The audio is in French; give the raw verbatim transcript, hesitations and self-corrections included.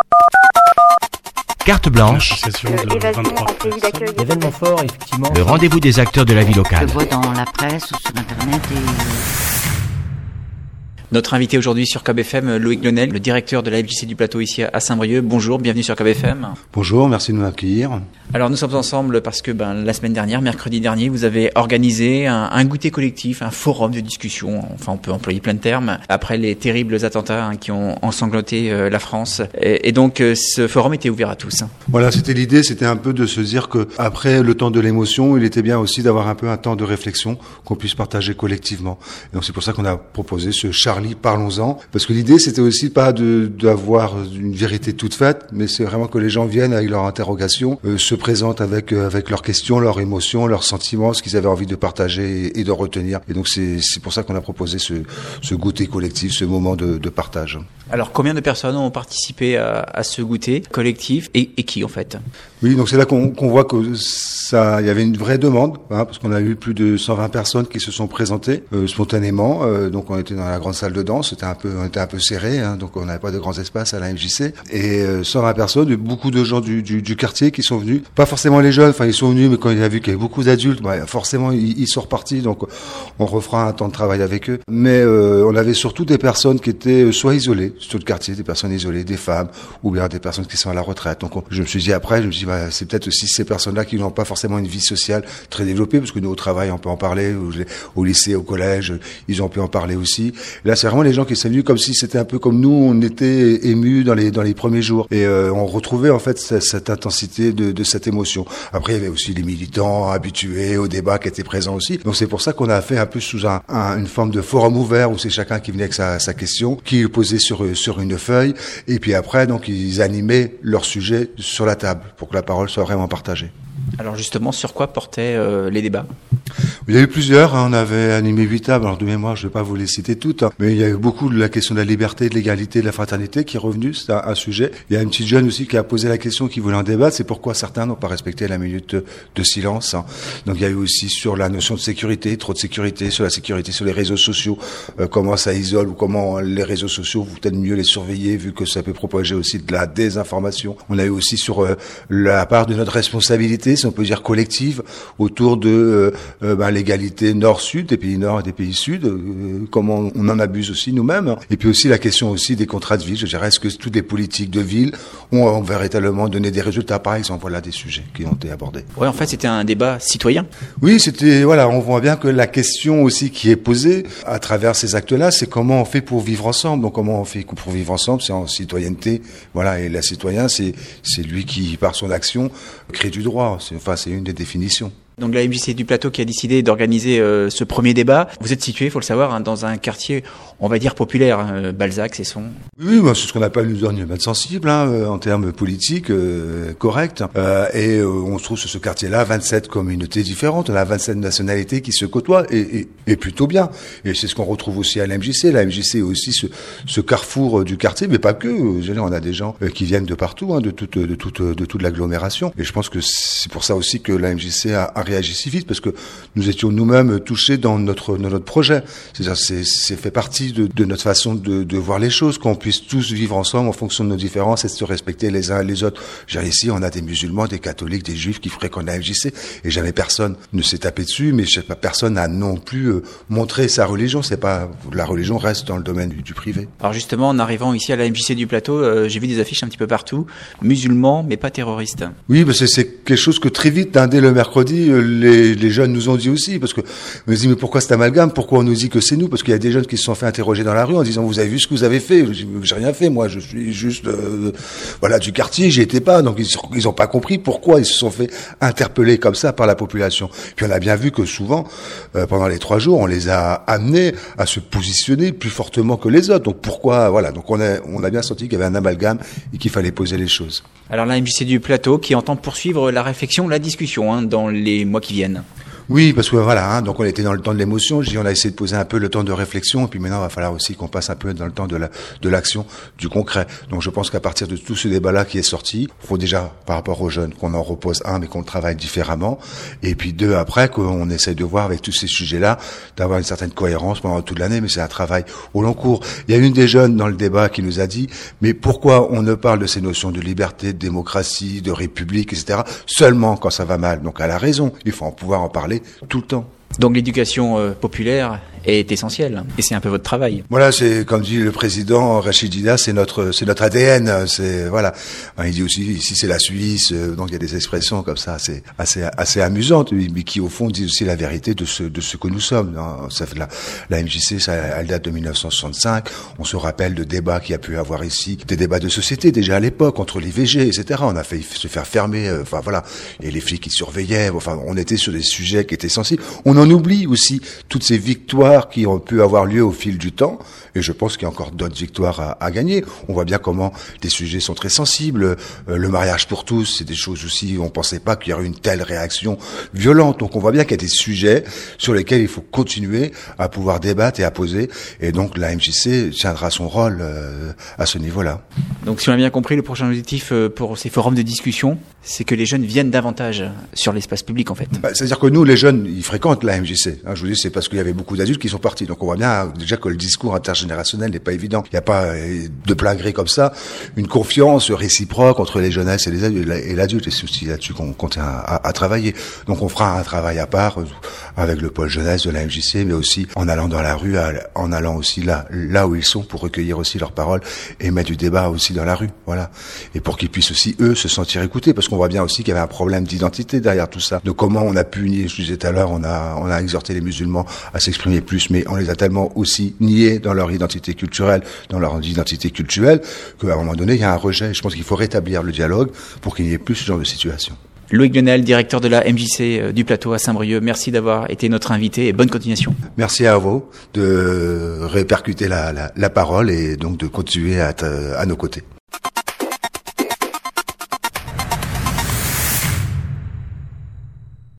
Carte blanche, événement fort, effectivement. le rendez-vous des acteurs de la vie locale. Je vois dans la presse ou sur Internet et... Notre invité aujourd'hui sur K B F M, Loïc Lenel, le directeur de la F J C du Plateau ici à Saint-Brieuc. Bonjour, bienvenue sur K B F M. Bonjour, merci de nous accueillir. Alors nous sommes ensemble parce que ben, la semaine dernière, mercredi dernier, vous avez organisé un, un goûter collectif, un forum de discussion, enfin on peut employer plein de termes, après les terribles attentats hein, qui ont ensanglanté euh, la France. Et, et donc euh, ce forum était ouvert à tous. Voilà, c'était l'idée, c'était un peu de se dire que après le temps de l'émotion, il était bien aussi d'avoir un peu un temps de réflexion qu'on puisse partager collectivement. Et donc c'est pour ça qu'on a proposé ce Charlie Parlons-en, parce que l'idée c'était aussi pas de d'avoir une vérité toute faite, mais c'est vraiment que les gens viennent avec leurs interrogations, euh, se présentent avec euh, avec leurs questions, leurs émotions, leurs sentiments, ce qu'ils avaient envie de partager et, et de retenir. Et donc c'est c'est pour ça qu'on a proposé ce ce goûter collectif, ce moment de, de partage. Alors combien de personnes ont participé à, à ce goûter collectif et, et qui en fait? Oui, donc c'est là qu'on qu'on voit que ça, il y avait une vraie demande, hein, parce qu'on a eu plus de cent vingt personnes qui se sont présentées euh, spontanément. Euh, donc on était dans la grande salle de danse, c'était un peu, on était un peu serré, hein, donc on n'avait pas de grands espaces à la M J C. Et euh, cent vingt personnes, beaucoup de gens du, du, du quartier qui sont venus, pas forcément les jeunes, enfin ils sont venus, mais quand il a vu qu'il y avait beaucoup d'adultes, bah, forcément ils, ils sont repartis. Donc on refera un temps de travail avec eux. Mais euh, on avait surtout des personnes qui étaient soit isolées, sur le quartier, des personnes isolées, des femmes, ou bien des personnes qui sont à la retraite. Donc on, je me suis dit après, je me suis dit, bah, c'est peut-être aussi ces personnes-là qui n'ont pas forcément une vie sociale très développée, parce que nous au travail on peut en parler, au, au lycée, au collège, ils ont pu en parler aussi. Et là c'est vraiment les gens qui sont venus comme si c'était un peu comme nous, on était émus dans les dans les premiers jours, et euh, on retrouvait en fait cette, cette intensité de, de cette émotion. Après il y avait aussi les militants habitués au débat qui étaient présents aussi. Donc c'est pour ça qu'on a fait un peu sous un, un, une forme de forum ouvert où c'est chacun qui venait avec sa, sa question, qui posait sur sur une feuille, et puis après donc ils animaient leur sujet sur la table pour que la parole soit vraiment partagée. Alors justement, sur quoi portaient euh, les débats? Il y a eu plusieurs, hein, on avait animé huit tables, alors de mémoire je ne vais pas vous les citer toutes, hein, mais il y a eu beaucoup de la question de la liberté, de l'égalité, de la fraternité qui est revenue, c'est un, un sujet. Il y a une petite jeune aussi qui a posé la question, qui voulait en débattre, c'est pourquoi certains n'ont pas respecté la minute de, de silence. Hein. Donc il y a eu aussi sur la notion de sécurité, trop de sécurité, sur la sécurité sur les réseaux sociaux, euh, comment ça isole ou comment les réseaux sociaux, vous peut-être mieux les surveiller vu que ça peut propager aussi de la désinformation. On a eu aussi sur euh, la part de notre responsabilité, si on peut dire collective, autour de euh, euh, ben, l'égalité nord-sud, des pays nord et des pays sud, euh, comment on en abuse aussi nous-mêmes. Et puis aussi la question aussi des contrats de ville, je dirais, est-ce que toutes les politiques de ville ont, ont véritablement donné des résultats, par exemple? Voilà des sujets qui ont été abordés. Ouais, en fait c'était un débat citoyen. Oui, c'était, voilà, on voit bien que la question aussi qui est posée à travers ces actes-là, c'est comment on fait pour vivre ensemble. Donc comment on fait pour vivre ensemble, c'est en citoyenneté, voilà, et la citoyen, c'est c'est lui qui, par son action, crée du droit. C'est, enfin, c'est une des définitions. Donc la M J C du Plateau qui a décidé d'organiser euh, ce premier débat. Vous êtes situé, il faut le savoir, hein, dans un quartier, on va dire populaire, hein, Balzac, Cesson. Oui, bah, c'est ce qu'on appelle une zone sensible, hein, euh, en termes politiques, euh, correct. Euh, et euh, on se trouve sur ce quartier-là, vingt-sept communautés différentes, on a vingt-sept nationalités qui se côtoient, et, et, et plutôt bien. Et c'est ce qu'on retrouve aussi à la M J C. La M J C est aussi ce, ce carrefour du quartier, mais pas que. On a des gens euh, qui viennent de partout, hein, de toute, de toute, de toute l'agglomération. Et je pense que c'est pour ça aussi que la M J C a, a réagi si vite, parce que nous étions nous-mêmes touchés dans notre dans notre projet. C'est-à-dire, c'est, c'est fait partie de, de notre façon de, de voir les choses, qu'on puisse tous vivre ensemble en fonction de nos différences et de se respecter les uns et les autres. Je veux dire, ici, on a des musulmans, des catholiques, des juifs qui fréquentent la M J C, et jamais personne ne s'est tapé dessus, mais personne n'a non plus euh, montré sa religion. C'est pas, la religion reste dans le domaine du, du privé. Alors justement, en arrivant ici à la M J C du Plateau, euh, j'ai vu des affiches un petit peu partout, musulmans mais pas terroristes. Oui, parce que c'est quelque chose que très vite, hein, dès le mercredi, les, les jeunes nous ont dit aussi, parce que on nous dit mais pourquoi cet amalgame, pourquoi on nous dit que c'est nous, parce qu'il y a des jeunes qui se sont fait interroger dans la rue en disant vous avez vu ce que vous avez fait? Je dis, j'ai rien fait, moi je suis juste euh, voilà du quartier, j'y étais pas, donc ils ils ont pas compris pourquoi ils se sont fait interpeller comme ça par la population. Puis on a bien vu que souvent euh, pendant les trois jours on les a amenés à se positionner plus fortement que les autres. Donc pourquoi, voilà, donc on a on a bien senti qu'il y avait un amalgame et qu'il fallait poser les choses. Alors la M J C du Plateau qui entend poursuivre la réflexion, la discussion hein, dans les mois qui viennent. Oui, parce que voilà, hein, donc on était dans le temps de l'émotion. Je dis, on a essayé de poser un peu le temps de réflexion, et puis maintenant, il va falloir aussi qu'on passe un peu dans le temps de la, de l'action, du concret. Donc, je pense qu'à partir de tout ce débat-là qui est sorti, il faut déjà, par rapport aux jeunes, qu'on en repose un, mais qu'on le travaille différemment, et puis deux, après, qu'on essaie de voir avec tous ces sujets-là, d'avoir une certaine cohérence pendant toute l'année, mais c'est un travail au long cours. Il y a une des jeunes dans le débat qui nous a dit, mais pourquoi on ne parle de ces notions de liberté, de démocratie, de république, et cetera, seulement quand ça va mal? Donc, elle a raison. Il faut en pouvoir en parler tout le temps. Donc l'éducation euh, populaire est essentielle, et c'est un peu votre travail. Voilà, c'est comme dit le président Rachidina, c'est notre c'est notre A D N, c'est voilà. Il dit aussi ici c'est la Suisse, donc il y a des expressions comme ça, c'est assez assez amusantes, mais qui au fond disent aussi la vérité de ce de ce que nous sommes. Ça fait la la M J C, ça elle date de mille neuf cent soixante-cinq. On se rappelle de débats qu'il y a pu avoir ici, des débats de société déjà à l'époque entre l'I V G, et cetera. On a failli se faire fermer, enfin voilà, et les flics qui surveillaient. Enfin, on était sur des sujets qui étaient sensibles. On en oublie aussi toutes ces victoires qui ont pu avoir lieu au fil du temps, et je pense qu'il y a encore d'autres victoires à, à gagner. On voit bien comment des sujets sont très sensibles. Euh, le mariage pour tous, c'est des choses aussi, on pensait pas qu'il y aurait une telle réaction violente. Donc on voit bien qu'il y a des sujets sur lesquels il faut continuer à pouvoir débattre et à poser, et donc la M J C tiendra son rôle euh, à ce niveau-là. Donc si on a bien compris, le prochain objectif pour ces forums de discussion, c'est que les jeunes viennent davantage sur l'espace public en fait. Bah, c'est-à-dire que nous, les jeunes, ils fréquentent la M J C. Hein, je vous dis, c'est parce qu'il y avait beaucoup d'adultes qui sont partis. Donc on voit bien déjà que le discours intergénérationnel n'est pas évident. Il n'y a pas de plein gré comme ça une confiance réciproque entre les jeunesses et les adultes et l'adulte. Et c'est aussi là-dessus qu'on continue à, à, à travailler. Donc on fera un travail à part avec le pôle jeunesse de la M J C, mais aussi en allant dans la rue, en allant aussi là, là où ils sont pour recueillir aussi leurs paroles et mettre du débat aussi dans la rue. Voilà. Et pour qu'ils puissent aussi eux se sentir écoutés, parce qu'on voit bien aussi qu'il y avait un problème d'identité derrière tout ça. De comment on a pu nier, je disais tout à l'heure, on a on a exhorté les musulmans à s'exprimer plus, mais on les a tellement aussi niés dans leur identité culturelle, dans leur identité culturelle, qu'à un moment donné, il y a un rejet. Je pense qu'il faut rétablir le dialogue pour qu'il n'y ait plus ce genre de situation. Loïc Lionel, directeur de la M J C du Plateau à Saint-Brieuc, merci d'avoir été notre invité et bonne continuation. Merci à vous de répercuter la, la, la parole et donc de continuer à être à nos côtés.